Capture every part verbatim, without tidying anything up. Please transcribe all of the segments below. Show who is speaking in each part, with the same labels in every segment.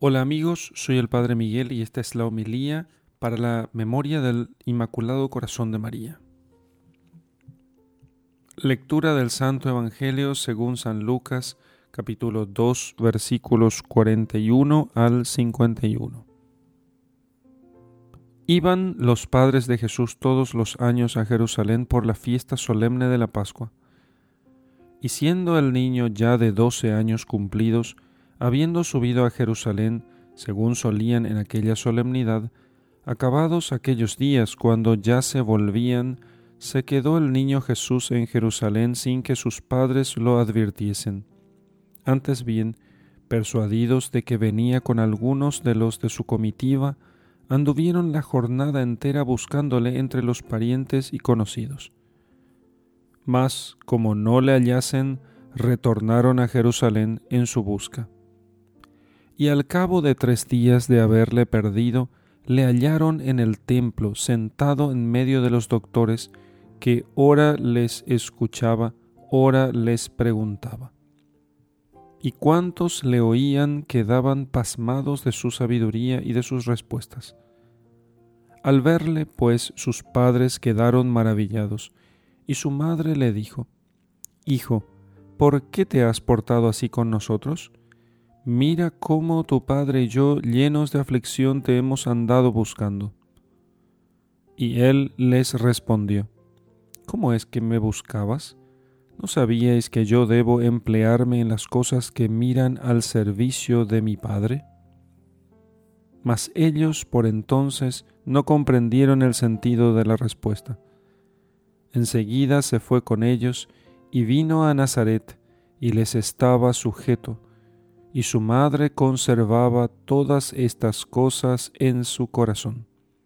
Speaker 1: Hola amigos, soy el Padre Miguel y esta es la homilía para la memoria del Inmaculado Corazón de María. Lectura del Santo Evangelio según San Lucas, capítulo dos, versículos cuarenta y uno al cincuenta y uno. Iban los padres de Jesús todos los años a Jerusalén por la fiesta solemne de la Pascua. Y siendo el niño ya de doce años cumplidos, habiendo subido a Jerusalén, según solían en aquella solemnidad, acabados aquellos días, cuando ya se volvían, se quedó el niño Jesús en Jerusalén sin que sus padres lo advirtiesen. Antes bien, persuadidos de que venía con algunos de los de su comitiva, anduvieron la jornada entera buscándole entre los parientes y conocidos. Mas, como no le hallasen, retornaron a Jerusalén en su busca. Y al cabo de tres días de haberle perdido, le hallaron en el templo, sentado en medio de los doctores, que ora les escuchaba, ora les preguntaba. Y cuantos le oían quedaban pasmados de su sabiduría y de sus respuestas. Al verle, pues, sus padres quedaron maravillados, y su madre le dijo: Hijo, ¿por qué te has portado así con nosotros? Mira cómo tu padre y yo, llenos de aflicción, te hemos andado buscando. Y él les respondió: ¿Cómo es que me buscabas? ¿No sabíais que yo debo emplearme en las cosas que miran al servicio de mi Padre? Mas ellos por entonces no comprendieron el sentido de la respuesta. Enseguida se fue con ellos y vino a Nazaret, y les estaba sujeto, y su madre conservaba todas estas cosas en su corazón.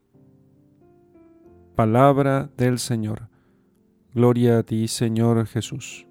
Speaker 1: Palabra del Señor. Gloria a ti, Señor Jesús.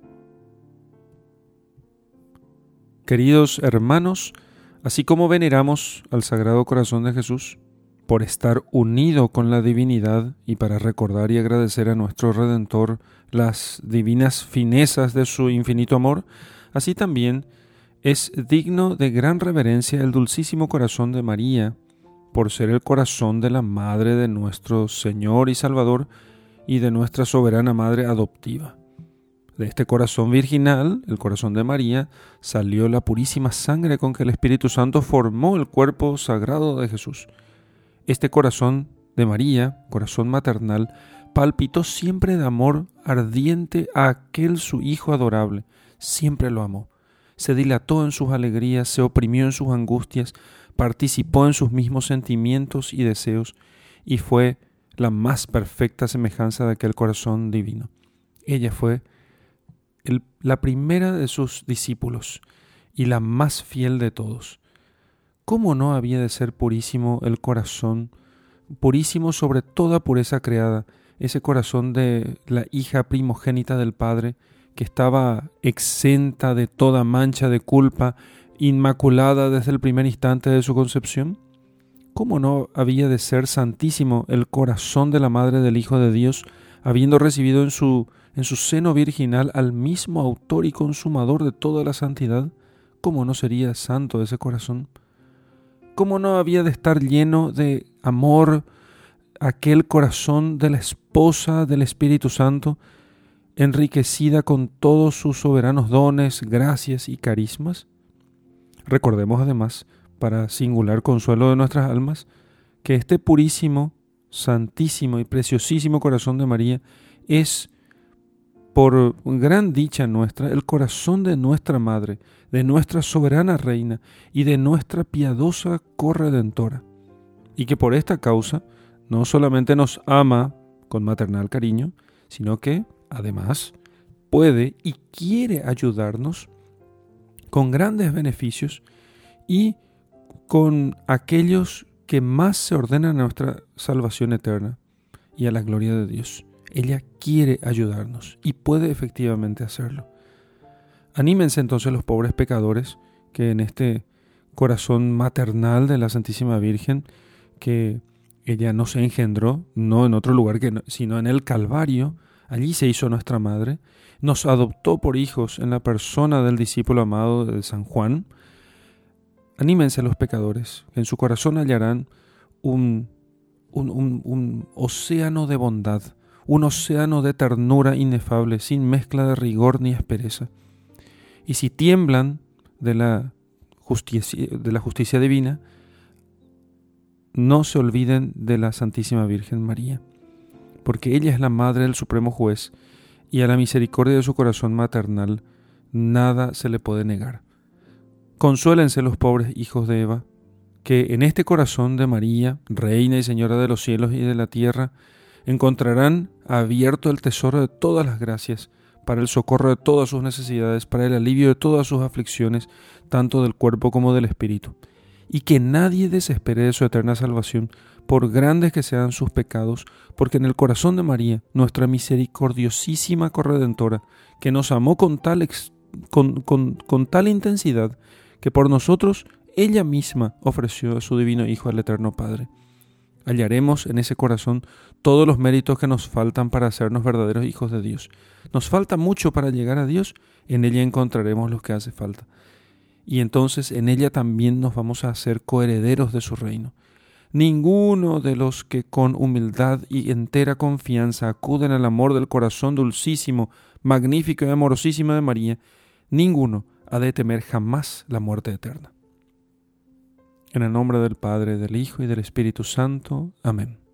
Speaker 1: Queridos hermanos, así como veneramos al Sagrado Corazón de Jesús, por estar unido con la divinidad y para recordar y agradecer a nuestro Redentor las divinas finezas de su infinito amor, así también es digno de gran reverencia el dulcísimo corazón de María, por ser el corazón de la Madre de nuestro Señor y Salvador y de nuestra soberana Madre adoptiva. De este corazón virginal, el corazón de María, salió la purísima sangre con que el Espíritu Santo formó el cuerpo sagrado de Jesús. Este corazón de María, corazón maternal, palpitó siempre de amor ardiente a aquel su Hijo adorable. Siempre lo amó. Se dilató en sus alegrías, se oprimió en sus angustias, participó en sus mismos sentimientos y deseos, y fue la más perfecta semejanza de aquel corazón divino. Ella fue el, la primera de sus discípulos y la más fiel de todos. ¿Cómo no había de ser purísimo el corazón, purísimo sobre toda pureza creada, ese corazón de la hija primogénita del Padre, que estaba exenta de toda mancha de culpa, inmaculada desde el primer instante de su concepción? ¿Cómo no había de ser santísimo el corazón de la Madre del Hijo de Dios, habiendo recibido en su, en su seno virginal al mismo autor y consumador de toda la santidad? ¿Cómo no sería santo ese corazón? ¿Cómo no había de estar lleno de amor aquel corazón de la esposa del Espíritu Santo, enriquecida con todos sus soberanos dones, gracias y carismas? Recordemos además, para singular consuelo de nuestras almas, que este purísimo, santísimo y preciosísimo corazón de María es, por gran dicha nuestra, el corazón de nuestra Madre, de nuestra soberana Reina y de nuestra piadosa corredentora, y que por esta causa no solamente nos ama con maternal cariño, sino que, además, puede y quiere ayudarnos con grandes beneficios y con aquellos que más se ordenan a nuestra salvación eterna y a la gloria de Dios. Ella quiere ayudarnos y puede efectivamente hacerlo. Anímense entonces los pobres pecadores que en este corazón maternal de la Santísima Virgen, que ella no se engendró, no en otro lugar que no, sino en el Calvario, allí se hizo nuestra madre, nos adoptó por hijos en la persona del discípulo amado de San Juan, Anímense los pecadores, que en su corazón hallarán un, un, un, un océano de bondad, un océano de ternura inefable, sin mezcla de rigor ni aspereza. Y si tiemblan de la justicia, de la justicia divina, no se olviden de la Santísima Virgen María, porque ella es la madre del Supremo Juez, y a la misericordia de su corazón maternal nada se le puede negar. Consuélense los pobres hijos de Eva, que en este corazón de María, Reina y Señora de los cielos y de la tierra, encontrarán abierto el tesoro de todas las gracias, para el socorro de todas sus necesidades, para el alivio de todas sus aflicciones, tanto del cuerpo como del espíritu. Y que nadie desespere de su eterna salvación, por grandes que sean sus pecados, porque en el corazón de María, nuestra misericordiosísima corredentora, que nos amó con tal, ex, con, con, con tal intensidad, que por nosotros ella misma ofreció a su divino Hijo al Eterno Padre. Hallaremos en ese corazón todos los méritos que nos faltan para hacernos verdaderos hijos de Dios. Nos falta mucho para llegar a Dios, en ella encontraremos lo que hace falta. Y entonces en ella también nos vamos a hacer coherederos de su reino. Ninguno de los que con humildad y entera confianza acuden al amor del corazón dulcísimo, magnífico y amorosísimo de María, ninguno ha de temer jamás la muerte eterna. En el nombre del Padre, del Hijo y del Espíritu Santo. Amén.